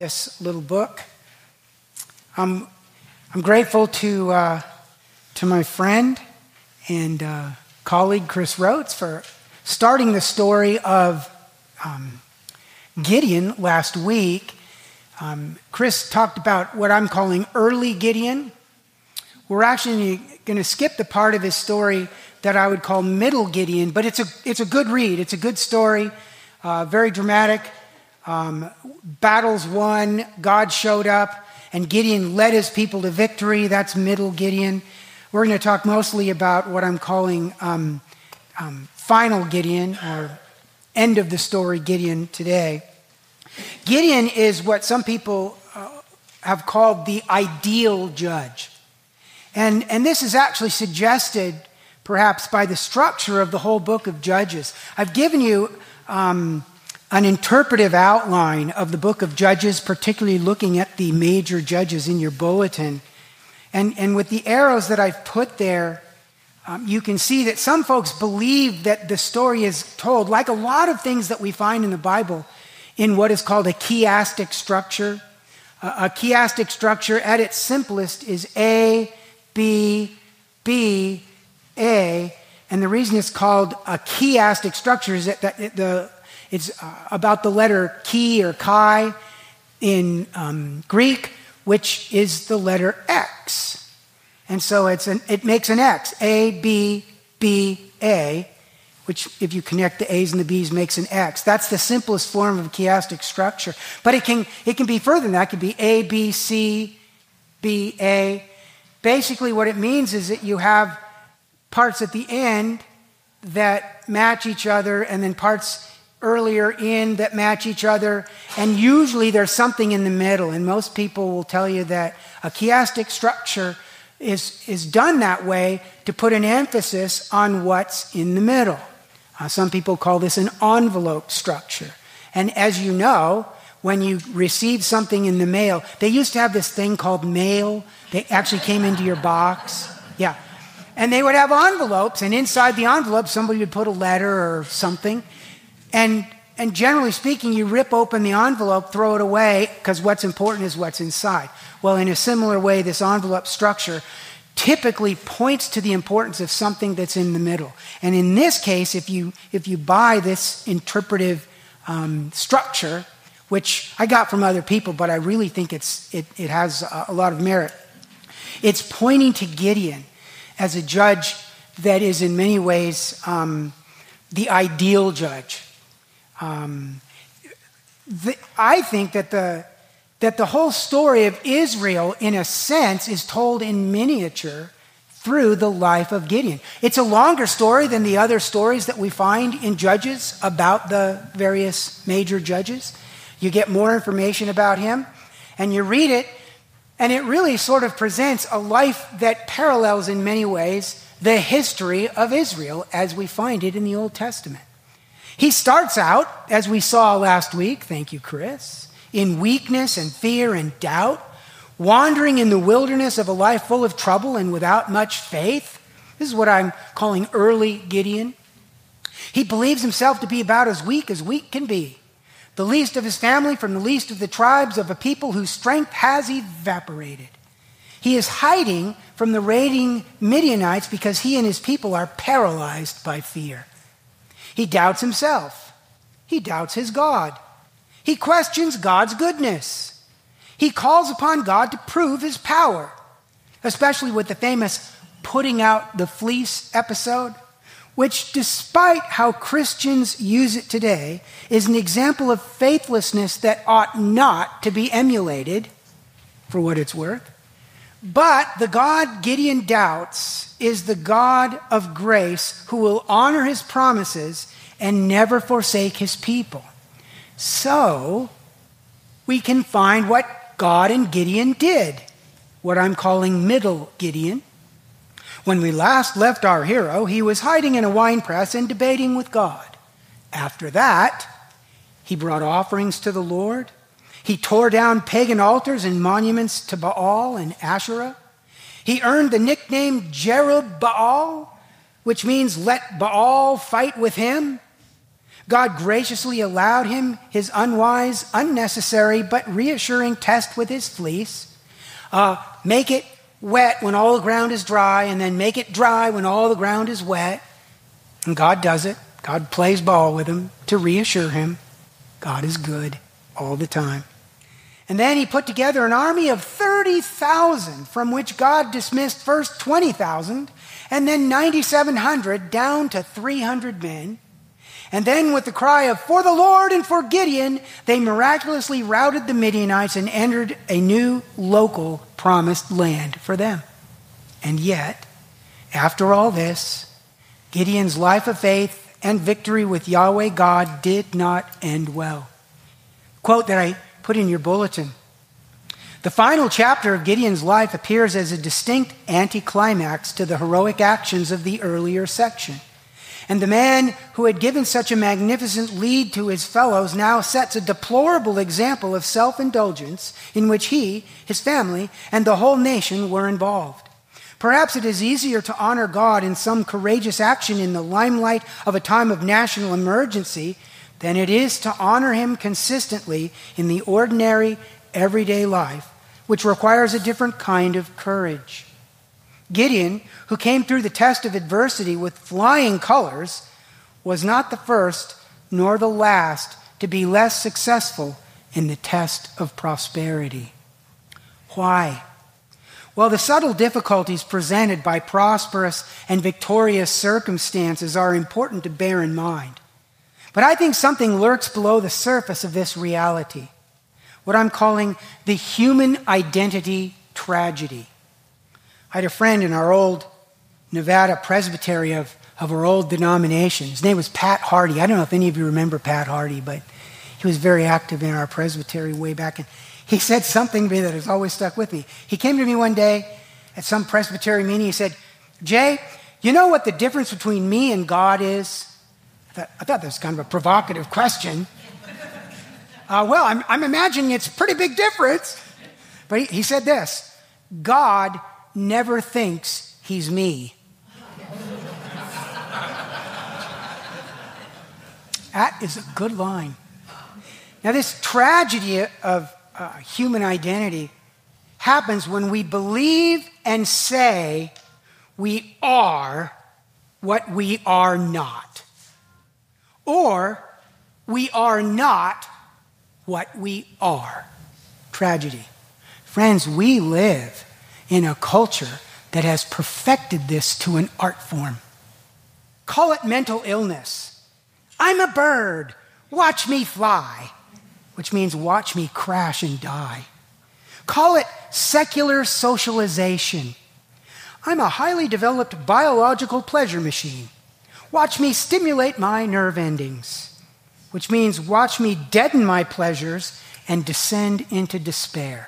This little book. I'm grateful to my friend and colleague Chris Rhodes for starting the story of Gideon last week. Chris talked about what I'm calling early Gideon. We're actually going to skip the part of his story that I would call middle Gideon, but it's a good read. It's a good story, very dramatic. Battles won, God showed up, and Gideon led his people to victory. That's middle Gideon. We're going to talk mostly about what I'm calling final Gideon, or end of the story Gideon today. Gideon is what some people have called the ideal judge. And this is actually suggested perhaps by the structure of the whole book of Judges. I've given you an interpretive outline of the book of Judges, particularly looking at the major judges in your bulletin. And with the arrows that I've put there, you can see that some folks believe that the story is told, like a lot of things that we find in the Bible, in what is called a chiastic structure. A chiastic structure at its simplest is A, B, B, A. And the reason it's called a chiastic structure is that it's about the letter chi or chi in Greek, which is the letter X. And so it makes an X, A, B, B, A, which if you connect the A's and the B's makes an X. That's the simplest form of a chiastic structure. But it can be further than that. It can be A, B, C, B, A. Basically what it means is that you have parts at the end that match each other and then parts earlier in that match each other, and usually there's something in the middle. And most people will tell you that a chiastic structure is done that way to put an emphasis on what's in the middle. Some people call this an envelope structure. And as you know, when you receive something in the mail, they used to have this thing called mail. They actually came into your box. Yeah. And they would have envelopes, and inside the envelope, somebody would put a letter or something. And generally speaking, you rip open the envelope, throw it away, because what's important is what's inside. Well, in a similar way, this envelope structure typically points to the importance of something that's in the middle. And in this case, if you buy this interpretive structure, which I got from other people, but I really think it has a lot of merit, it's pointing to Gideon as a judge that is in many ways the ideal judge. I think that the whole story of Israel, in a sense, is told in miniature through the life of Gideon. It's a longer story than the other stories that we find in Judges about the various major judges. You get more information about him, and you read it, and it really sort of presents a life that parallels in many ways the history of Israel as we find it in the Old Testament. He starts out, as we saw last week, thank you, Chris, in weakness and fear and doubt, wandering in the wilderness of a life full of trouble and without much faith. This is what I'm calling early Gideon. He believes himself to be about as weak can be, the least of his family from the least of the tribes of a people whose strength has evaporated. He is hiding from the raiding Midianites because he and his people are paralyzed by fear. He doubts himself. He doubts his God. He questions God's goodness. He calls upon God to prove his power, especially with the famous putting out the fleece episode, which, despite how Christians use it today, is an example of faithlessness that ought not to be emulated, for what it's worth. But the God Gideon doubts is the God of grace who will honor his promises and never forsake his people. So we can find what God and Gideon did, what I'm calling middle Gideon. When we last left our hero, he was hiding in a winepress and debating with God. After that, he brought offerings to the Lord. He tore down pagan altars and monuments to Baal and Asherah. He earned the nickname Jerub-Baal, which means let Baal fight with him. God graciously allowed him his unwise, unnecessary, but reassuring test with his fleece. Make it wet when all the ground is dry, and then make it dry when all the ground is wet. And God does it. God plays ball with him to reassure him. God is good all the time. And then he put together an army of 30,000, from which God dismissed first 20,000, and then 9,700 down to 300 men. And then with the cry of, "For the Lord and for Gideon," they miraculously routed the Midianites and entered a new local promised land for them. And yet, after all this, Gideon's life of faith and victory with Yahweh God did not end well. Quote that I put in your bulletin. The final chapter of Gideon's life appears as a distinct anticlimax to the heroic actions of the earlier section. And the man who had given such a magnificent lead to his fellows now sets a deplorable example of self-indulgence in which he, his family, and the whole nation were involved. Perhaps it is easier to honor God in some courageous action in the limelight of a time of national emergency than it is to honor him consistently in the ordinary, everyday life, which requires a different kind of courage. Gideon, who came through the test of adversity with flying colors, was not the first nor the last to be less successful in the test of prosperity. Why? Well, the subtle difficulties presented by prosperous and victorious circumstances are important to bear in mind. But I think something lurks below the surface of this reality, what I'm calling the human identity tragedy. I had a friend in our old Nevada presbytery of our old denomination. His name was Pat Hardy. I don't know if any of you remember Pat Hardy, but he was very active in our presbytery way back. And he said something to me that has always stuck with me. He came to me one day at some presbytery meeting. He said, "Jay, you know what the difference between me and God is?" I thought that was kind of a provocative question. Well, I'm imagining it's a pretty big difference. But he said this: God never thinks he's me. That is a good line. Now, this tragedy of human identity happens when we believe and say we are what we are not, or we are not what we are. Tragedy. Friends, we live in a culture that has perfected this to an art form. Call it mental illness. I'm a bird. Watch me fly, which means watch me crash and die. Call it secular socialization. I'm a highly developed biological pleasure machine. Watch me stimulate my nerve endings, which means watch me deaden my pleasures and descend into despair.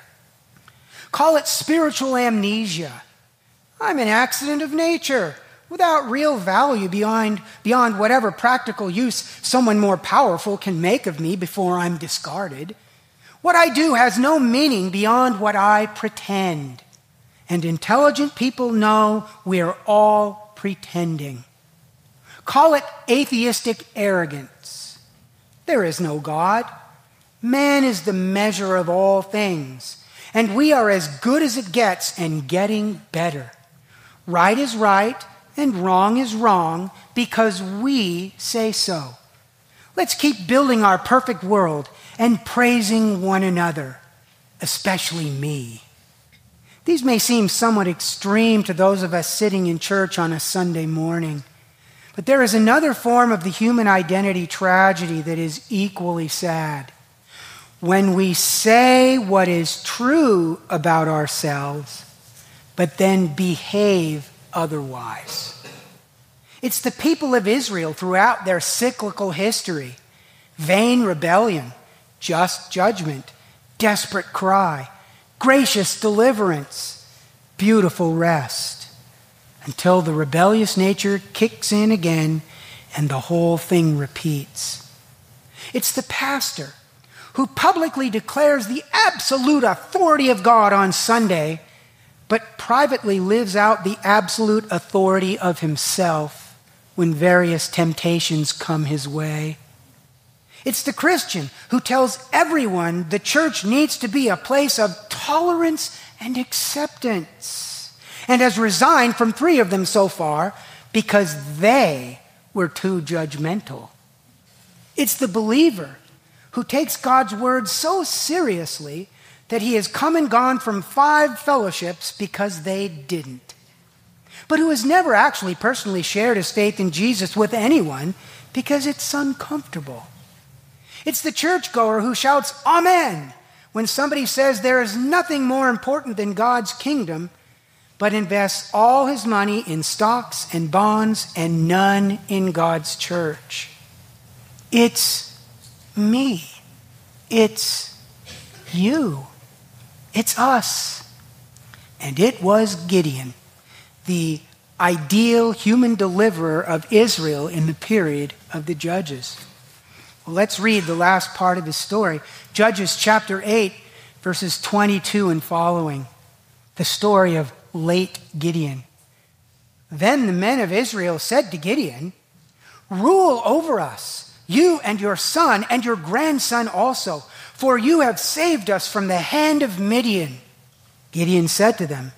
Call it spiritual amnesia. I'm an accident of nature without real value beyond whatever practical use someone more powerful can make of me before I'm discarded. What I do has no meaning beyond what I pretend. And intelligent people know we're all pretending. Call it atheistic arrogance. There is no God. Man is the measure of all things. And we are as good as it gets and getting better. Right is right and wrong is wrong because we say so. Let's keep building our perfect world and praising one another, especially me. These may seem somewhat extreme to those of us sitting in church on a Sunday morning, but there is another form of the human identity tragedy that is equally sad. When we say what is true about ourselves, but then behave otherwise. It's the people of Israel throughout their cyclical history. Vain rebellion, just judgment, desperate cry, gracious deliverance, beautiful rest, until the rebellious nature kicks in again and the whole thing repeats. It's the pastor who publicly declares the absolute authority of God on Sunday, but privately lives out the absolute authority of himself when various temptations come his way. It's the Christian who tells everyone the church needs to be a place of tolerance and acceptance, and has resigned from 3 of them so far because they were too judgmental. It's the believer who takes God's word so seriously that he has come and gone from 5 fellowships because they didn't, but who has never actually personally shared his faith in Jesus with anyone because it's uncomfortable. It's the churchgoer who shouts "Amen" when somebody says there is nothing more important than God's kingdom, but invests all his money in stocks and bonds and none in God's church. It's me. It's you. It's us. And it was Gideon, the ideal human deliverer of Israel in the period of the Judges. Well, let's read the last part of his story. Judges chapter 8, verses 22 and following. The story of late Gideon. Then the men of Israel said to Gideon, "Rule over us, you and your son and your grandson also, for you have saved us from the hand of Midian." Gideon said to them,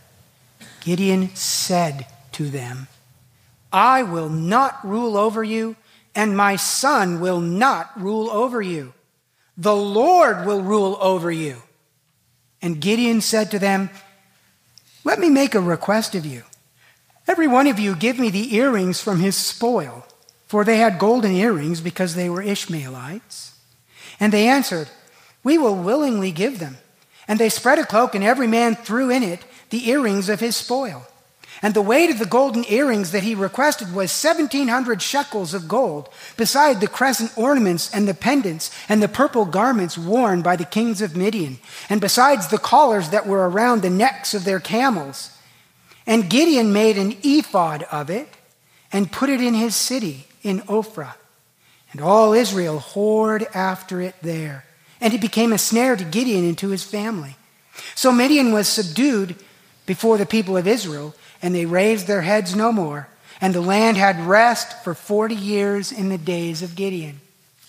"I will not rule over you, and my son will not rule over you. The Lord will rule over you." And Gideon said to them, "Let me make a request of you. Every one of you give me the earrings from his spoil." For they had golden earrings because they were Ishmaelites. And they answered, "We will willingly give them." And they spread a cloak, and every man threw in it the earrings of his spoil. And the weight of the golden earrings that he requested was 1,700 shekels of gold, beside the crescent ornaments and the pendants and the purple garments worn by the kings of Midian, and besides the collars that were around the necks of their camels. And Gideon made an ephod of it and put it in his city in Ophrah. And all Israel whored after it there. And it became a snare to Gideon and to his family. So Midian was subdued before the people of Israel, and they raised their heads no more. And the land had rest for 40 years in the days of Gideon.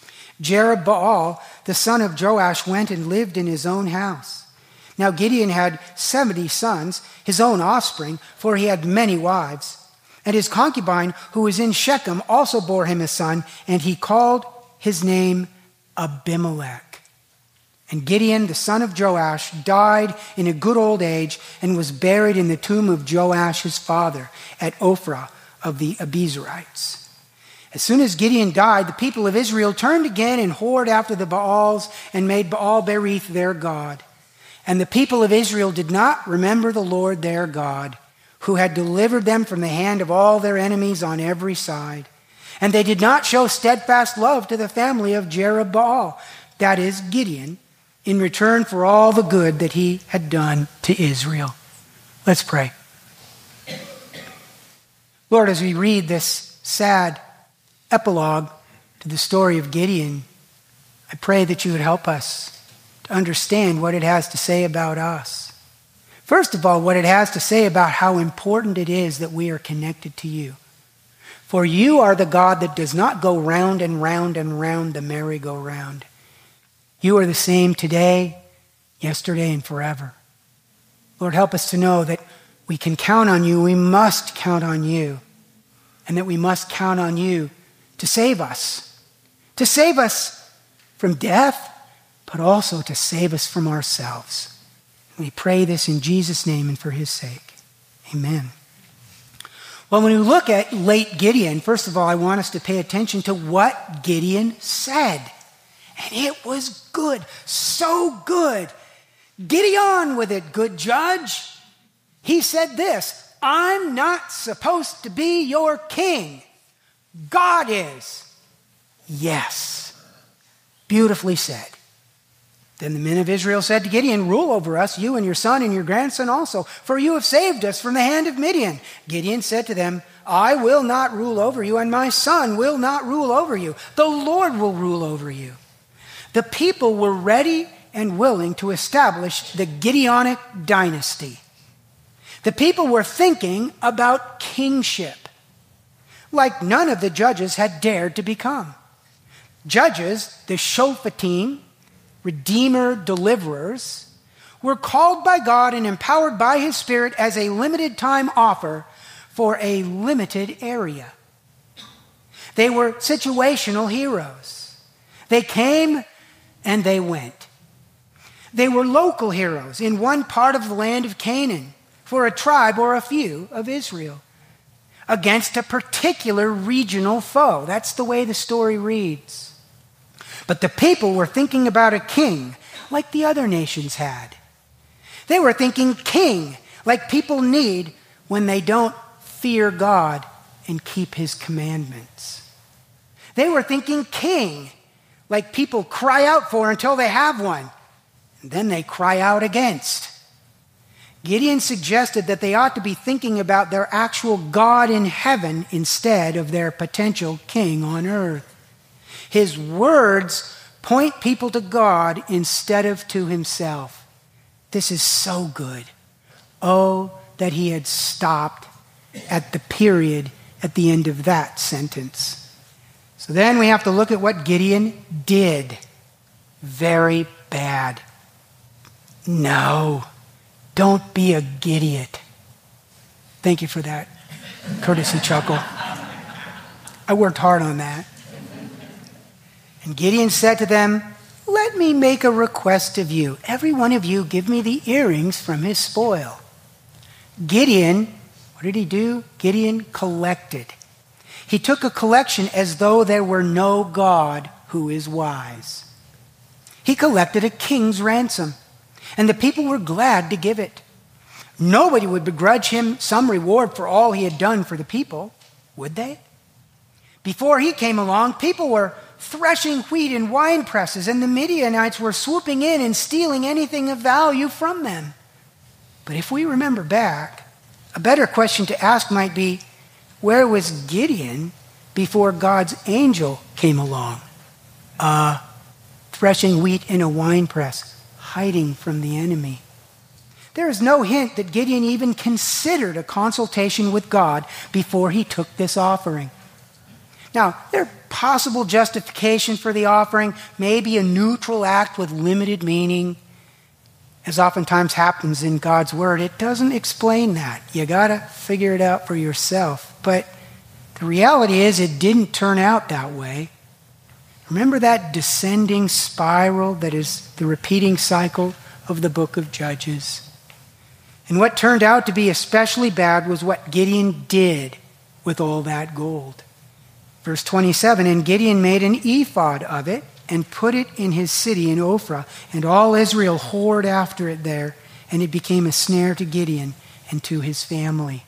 Jerubbaal, the son of Joash, went and lived in his own house. Now Gideon had 70 sons, his own offspring, for he had many wives. And his concubine, who was in Shechem, also bore him a son, and he called his name Abimelech. And Gideon, the son of Joash, died in a good old age and was buried in the tomb of Joash his father at Ophrah of the Abiezrites. As soon as Gideon died, the people of Israel turned again and whored after the Baals and made Baal-berith their god. And the people of Israel did not remember the Lord their God, who had delivered them from the hand of all their enemies on every side. And they did not show steadfast love to the family of Jerubbaal, that is, Gideon, in return for all the good that he had done to Israel. Let's pray. Lord, as we read this sad epilogue to the story of Gideon, I pray that you would help us to understand what it has to say about us. First of all, what it has to say about how important it is that we are connected to you. For you are the God that does not go round and round and round the merry-go-round. You are the same today, yesterday, and forever. Lord, help us to know that we can count on you, we must count on you, and that we must count on you to save us from death, but also to save us from ourselves. We pray this in Jesus' name and for his sake. Amen. Well, when we look at late Gideon, first of all, I want us to pay attention to what Gideon said. And it was good, so good. Gideon with it, good judge. He said this, I'm not supposed to be your king. God is. Yes. Beautifully said. Then the men of Israel said to Gideon, rule over us, you and your son and your grandson also, for you have saved us from the hand of Midian. Gideon said to them, I will not rule over you, and my son will not rule over you. The Lord will rule over you. The people were ready and willing to establish the Gideonic dynasty. The people were thinking about kingship, like none of the judges had dared to become. Judges, the Shophatim, redeemer, deliverers, were called by God and empowered by his Spirit as a limited time offer for a limited area. They were situational heroes. They came and they went. They were local heroes in one part of the land of Canaan for a tribe or a few of Israel against a particular regional foe. That's the way the story reads. But the people were thinking about a king like the other nations had. They were thinking king like people need when they don't fear God and keep his commandments. They were thinking king like people cry out for until they have one, and then they cry out against. Gideon suggested that they ought to be thinking about their actual God in heaven instead of their potential king on earth. His words point people to God instead of to himself. This is so good. Oh, that he had stopped at the period at the end of that sentence. So then we have to look at what Gideon did. Very bad. No, don't be a Gideon. Thank you for that courtesy chuckle. I worked hard on that. And Gideon said to them, "Let me make a request of you. Every one of you give me the earrings from his spoil." Gideon, what did he do? Gideon collected. He took a collection as though there were no God who is wise. He collected a king's ransom, and the people were glad to give it. Nobody would begrudge him some reward for all he had done for the people, would they? Before he came along, people were threshing wheat in wine presses, and the Midianites were swooping in and stealing anything of value from them. But if we remember back, a better question to ask might be, where was Gideon before God's angel came along? Threshing wheat in a wine press, hiding from the enemy. There is no hint that Gideon even considered a consultation with God before he took this offering. Now, there are possible justification for the offering, maybe a neutral act with limited meaning. As oftentimes happens in God's word, it doesn't explain that. You got to figure it out for yourself. But the reality is it didn't turn out that way. Remember that descending spiral that is the repeating cycle of the book of Judges? And what turned out to be especially bad was what Gideon did with all that gold. Verse 27, and Gideon made an ephod of it and put it in his city in Ophrah, and all Israel whored after it there, and it became a snare to Gideon and to his family.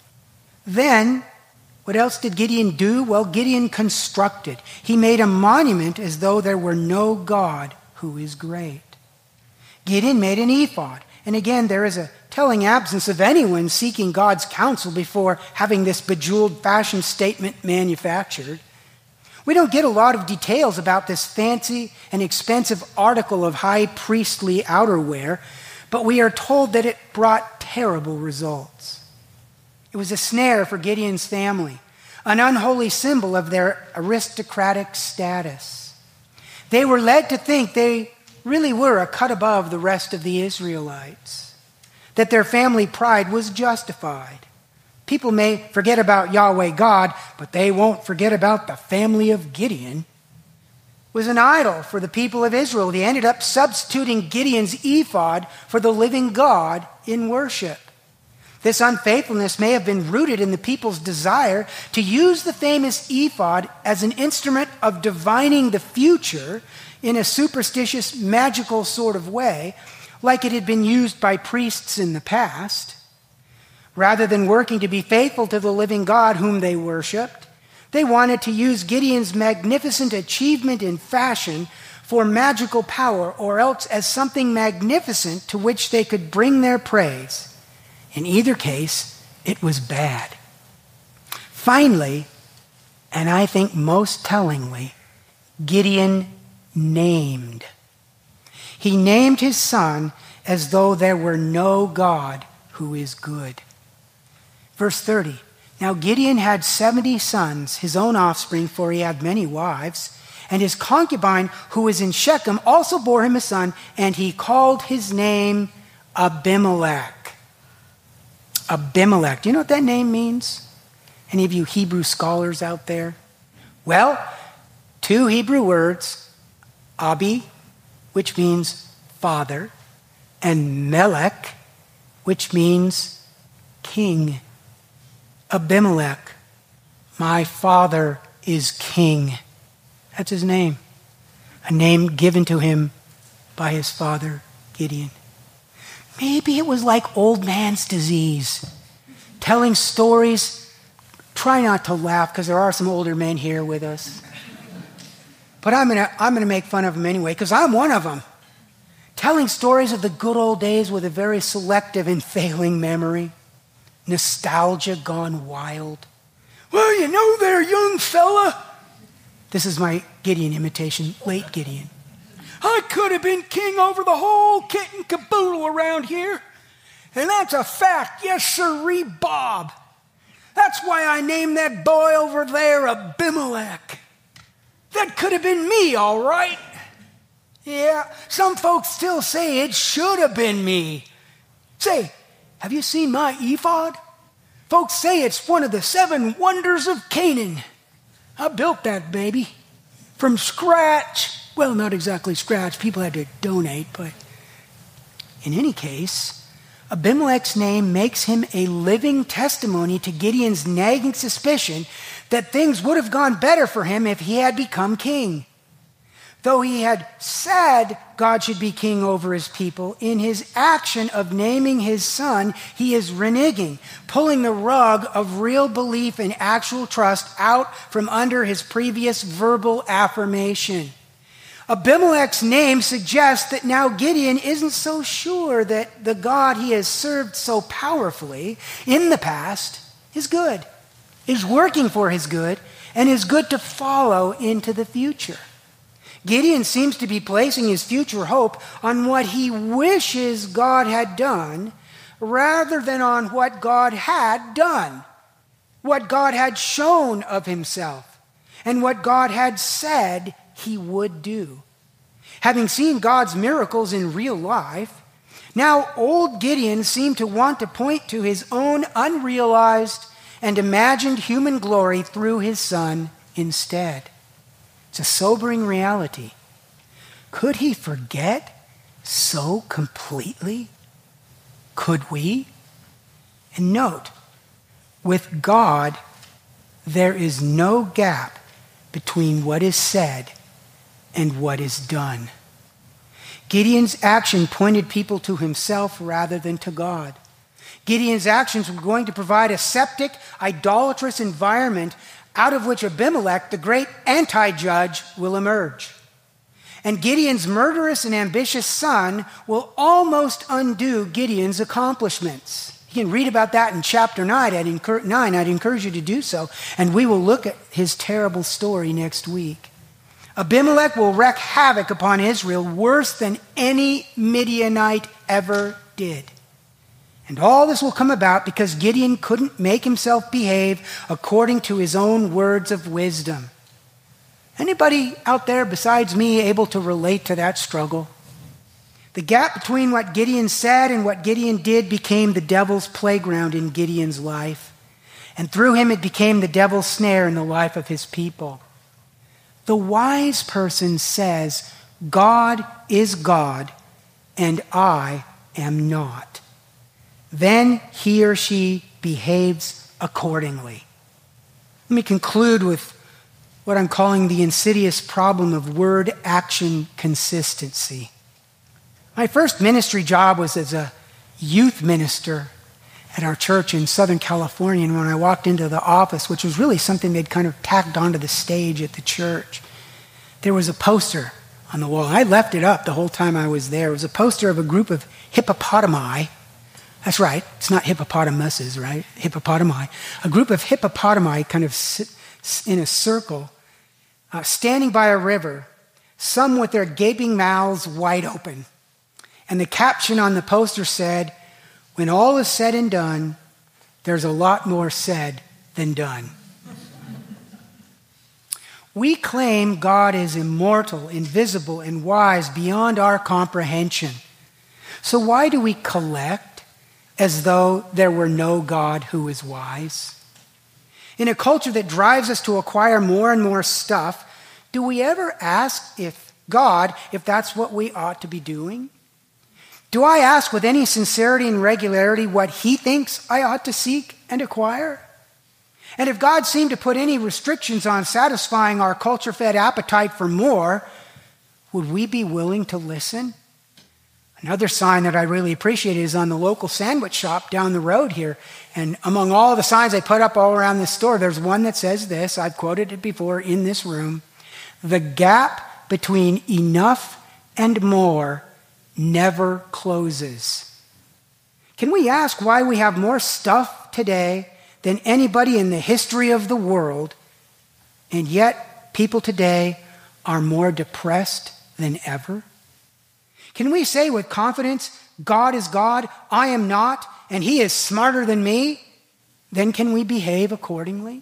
Then, what else did Gideon do? Well, Gideon constructed. He made a monument as though there were no God who is great. Gideon made an ephod. And again, there is a telling absence of anyone seeking God's counsel before having this bejeweled fashion statement manufactured. We don't get a lot of details about this fancy and expensive article of high priestly outerwear, but we are told that it brought terrible results. It was a snare for Gideon's family, an unholy symbol of their aristocratic status. They were led to think they really were a cut above the rest of the Israelites, that their family pride was justified. People may forget about Yahweh God, but they won't forget about the family of Gideon. It was an idol for the people of Israel. They ended up substituting Gideon's ephod for the living God in worship. This unfaithfulness may have been rooted in the people's desire to use the famous ephod as an instrument of divining the future in a superstitious, magical sort of way, like it had been used by priests in the past. Rather than working to be faithful to the living God whom they worshiped, they wanted to use Gideon's magnificent achievement in fashion for magical power, or else as something magnificent to which they could bring their praise. In either case, it was bad. Finally, and I think most tellingly, Gideon named. He named his son as though there were no God who is good. Verse 30, now Gideon had 70 sons, his own offspring, for he had many wives, And his concubine, who was in Shechem, also bore him a son, and he called his name Abimelech. Abimelech. Do you know what that name means? Any of you Hebrew scholars out there? Well, two Hebrew words, Abi, which means father, and Melech, which means king. Abimelech, my father is king. That's his name. A name given to him by his father, Gideon. Maybe it was like old man's disease. Telling stories. Try not to laugh because there are some older men here with us. But I'm gonna make fun of them anyway because I'm one of them. Telling stories of the good old days with a very selective and failing memory. Nostalgia gone wild. Well, you know there, young fella. This is my Gideon imitation, late Gideon. I could have been king over the whole kit and caboodle around here. And that's a fact, yes sirree, Bob. That's why I named that boy over there Abimelech. That could have been me, all right. Yeah, some folks still say it should have been me. Say, have you seen my ephod? Folks say it's one of the 7 wonders of Canaan. I built that baby from scratch. Well, not exactly scratch. People had to donate, but in any case, Abimelech's name makes him a living testimony to Gideon's nagging suspicion that things would have gone better for him if he had become king. Though he had said God should be king over his people, in his action of naming his son, he is reneging, pulling the rug of real belief and actual trust out from under his previous verbal affirmation. Abimelech's name suggests that now Gideon isn't so sure that the God he has served so powerfully in the past is good, is working for his good, and is good to follow into the future. Gideon seems to be placing his future hope on what he wishes God had done rather than on what God had done, what God had shown of himself, and what God had said he would do. Having seen God's miracles in real life, now old Gideon seemed to want to point to his own unrealized and imagined human glory through his son instead. It's a sobering reality. Could he forget so completely? Could we? And note, with God, there is no gap between what is said and what is done. Gideon's action pointed people to himself rather than to God. Gideon's actions were going to provide a septic, idolatrous environment out of which Abimelech, the great anti-judge, will emerge. And Gideon's murderous and ambitious son will almost undo Gideon's accomplishments. You can read about that in chapter 9. I'd encourage you to do so. And we will look at his terrible story next week. Abimelech will wreak havoc upon Israel worse than any Midianite ever did. And all this will come about because Gideon couldn't make himself behave according to his own words of wisdom. Anybody out there besides me able to relate to that struggle? The gap between what Gideon said and what Gideon did became the devil's playground in Gideon's life. And through him it became the devil's snare in the life of his people. The wise person says, God is God and I am not. Then he or she behaves accordingly. Let me conclude with what I'm calling the insidious problem of word-action consistency. My first ministry job was as a youth minister at our church in Southern California. And when I walked into the office, which was really something they'd kind of tacked onto the stage at the church, there was a poster on the wall. I left it up the whole time I was there. It was a poster of a group of hippopotami. That's right. It's not hippopotamuses, right? Hippopotami. A group of hippopotami kind of sit in a circle, standing by a river, some with their gaping mouths wide open. And the caption on the poster said, when all is said and done, there's a lot more said than done. We claim God is immortal, invisible, and wise beyond our comprehension. So why do we collect as though there were no God who is wise? In a culture that drives us to acquire more and more stuff, do we ever ask if that's what we ought to be doing? Do I ask with any sincerity and regularity what he thinks I ought to seek and acquire? And if God seemed to put any restrictions on satisfying our culture-fed appetite for more, would we be willing to listen? Another sign that I really appreciate is on the local sandwich shop down the road here. And among all the signs they put up all around this store, there's one that says this. I've quoted it before in this room. The gap between enough and more never closes. Can we ask why we have more stuff today than anybody in the history of the world, and yet people today are more depressed than ever? Can we say with confidence, God is God, I am not, and he is smarter than me? Then can we behave accordingly?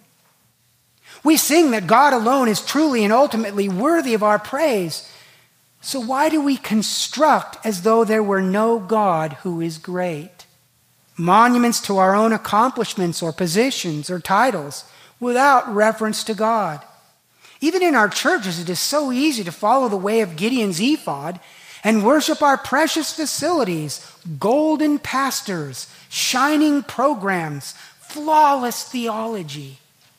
We sing that God alone is truly and ultimately worthy of our praise. So why do we construct as though there were no God who is great? Monuments to our own accomplishments or positions or titles without reference to God. Even in our churches, it is so easy to follow the way of Gideon's ephod and worship our precious facilities, golden pastors, shining programs, flawless theology.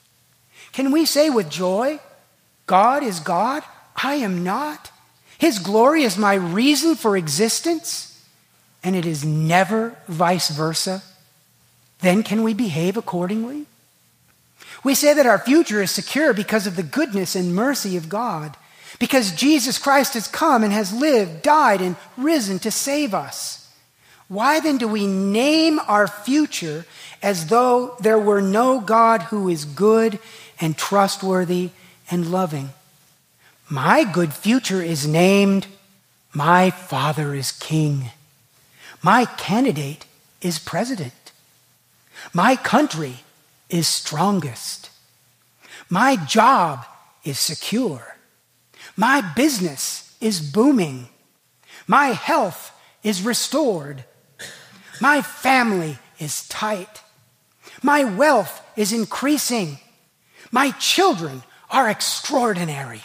Can we say with joy, God is God, I am not? His glory is my reason for existence, and it is never vice versa? Then can we behave accordingly? We say that our future is secure because of the goodness and mercy of God, because Jesus Christ has come and has lived, died, and risen to save us. Why then do we name our future as though there were no God who is good and trustworthy and loving? My good future is named, my Father is King. My candidate is president. My country is strongest. My job is secure. My business is booming. My health is restored. My family is tight. My wealth is increasing. My children are extraordinary.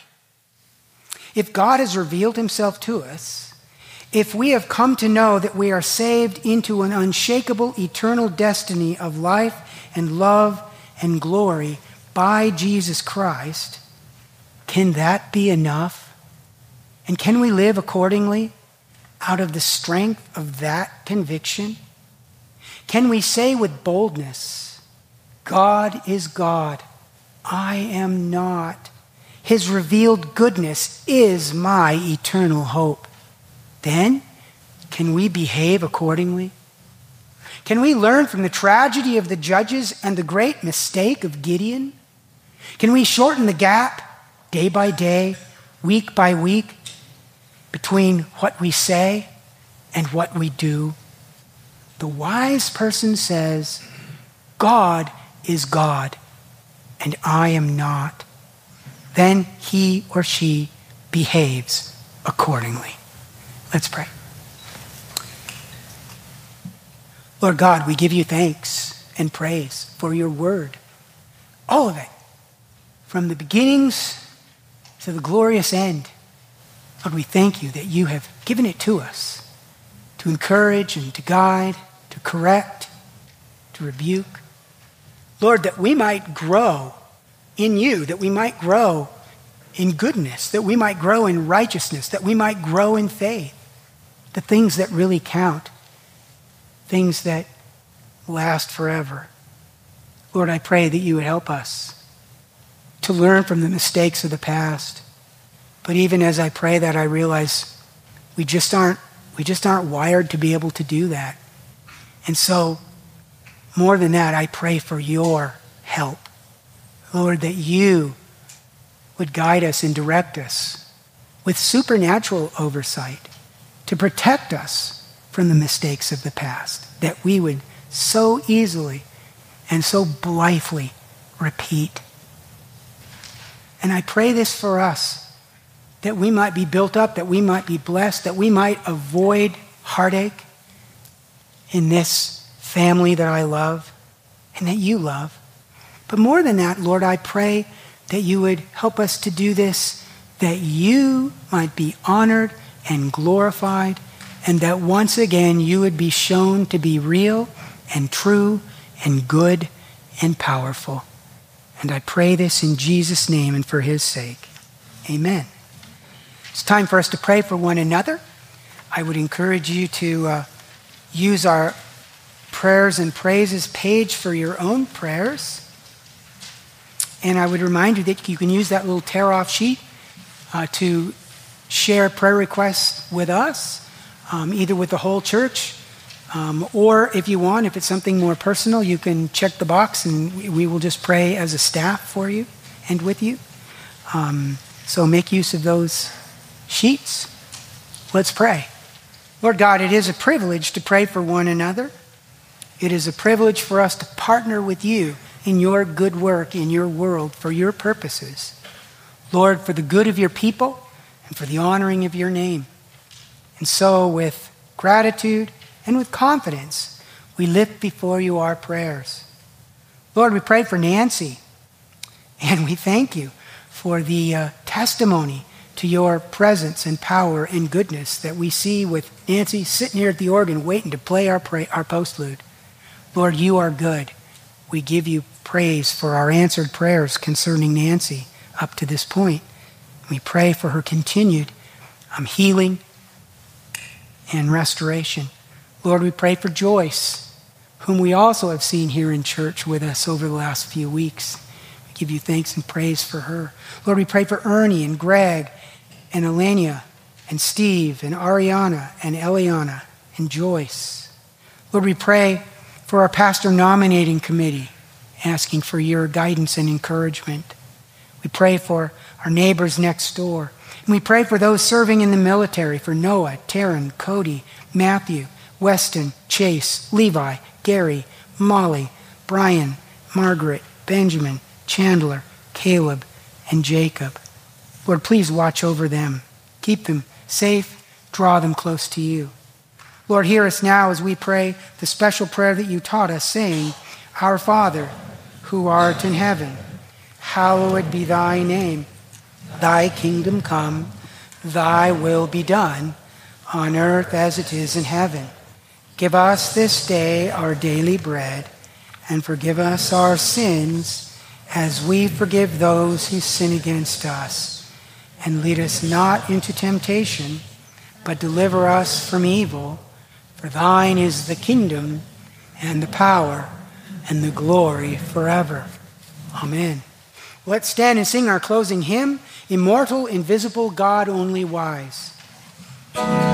If God has revealed himself to us, if we have come to know that we are saved into an unshakable eternal destiny of life and love and glory by Jesus Christ, can that be enough? And can we live accordingly out of the strength of that conviction? Can we say with boldness, God is God, I am not. His revealed goodness is my eternal hope. Then, can we behave accordingly? Can we learn from the tragedy of the judges and the great mistake of Gideon? Can we shorten the gap day by day, week by week, between what we say and what we do? The wise person says, God is God, and I am not. Then he or she behaves accordingly. Let's pray. Lord God, we give you thanks and praise for your word. All of it. From the beginnings to the glorious end. Lord, we thank you that you have given it to us to encourage and to guide, to correct, to rebuke. Lord, that we might grow in you, that we might grow in goodness, that we might grow in righteousness, that we might grow in faith. The things that really count, things that last forever. Lord, I pray that you would help us to learn from the mistakes of the past. But even as I pray that, I realize we just aren't wired to be able to do that. And so, more than that, I pray for your help. Lord, that you would guide us and direct us with supernatural oversight to protect us from the mistakes of the past that we would so easily and so blithely repeat. And I pray this for us, that we might be built up, that we might be blessed, that we might avoid heartache in this family that I love and that you love. But more than that, Lord, I pray that you would help us to do this, that you might be honored and glorified, and that once again you would be shown to be real and true and good and powerful. And I pray this in Jesus' name and for his sake. Amen. It's time for us to pray for one another. I would encourage you to use our prayers and praises page for your own prayers. And I would remind you that you can use that little tear-off sheet to share prayer requests with us, either with the whole church, or if you want, if it's something more personal, you can check the box and we will just pray as a staff for you and with you. So make use of those sheets. Let's pray. Lord God, it is a privilege to pray for one another. It is a privilege for us to partner with you in your good work, in your world, for your purposes. Lord, for the good of your people and for the honoring of your name. And so with gratitude and with confidence, we lift before you our prayers. Lord, we pray for Nancy, and we thank you for the testimony to your presence and power and goodness that we see with Nancy sitting here at the organ waiting to play our postlude. Lord, you are good. We give you praise for our answered prayers concerning Nancy up to this point. We pray for her continued healing and restoration. Lord, we pray for Joyce, whom we also have seen here in church with us over the last few weeks. We give you thanks and praise for her. Lord, we pray for Ernie and Greg and Elenia and Steve and Ariana and Eliana and Joyce. Lord, we pray for our pastor nominating committee, asking for your guidance and encouragement. We pray for our neighbors next door. And we pray for those serving in the military, for Noah, Taryn, Cody, Matthew, Weston, Chase, Levi, Gary, Molly, Brian, Margaret, Benjamin, Chandler, Caleb, and Jacob. Lord, please watch over them. Keep them safe. Draw them close to you. Lord, hear us now as we pray the special prayer that you taught us, saying, Our Father, who art in heaven, hallowed be thy name. Thy kingdom come, thy will be done, on earth as it is in heaven. Give us this day our daily bread, and forgive us our sins as we forgive those who sin against us. And lead us not into temptation, but deliver us from evil. For thine is the kingdom and the power and the glory forever. Amen. Let's stand and sing our closing hymn, Immortal, Invisible, God Only Wise.